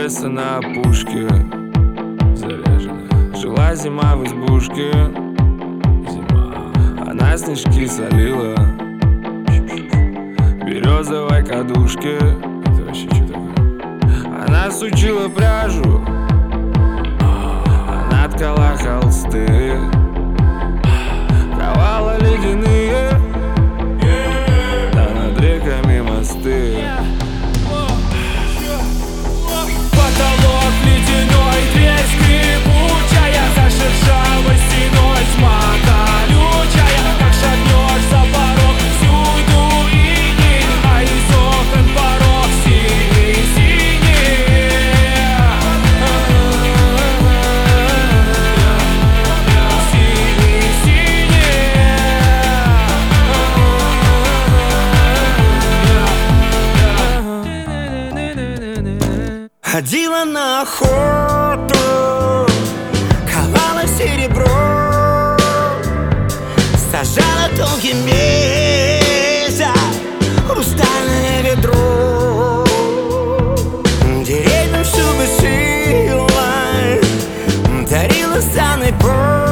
леса на опушке заряжена. Жила зима в избушке, зима. Она снежки солила в березовой кадушке. Это вообще что такое? Она сучила пряжу, она ткала холсты, ковала ледяные, да над реками мосты. Потолок ледяной, дверь скрипучая, зашершала стеной тьма колючая. Как шагнешь за порог, всюду иней, а из окон порог синий-синий. Ходила на охоту, ковала серебро, сажала тонкий меха, хрустальное ведро. Деревьям шубы шила, дарила санный пол.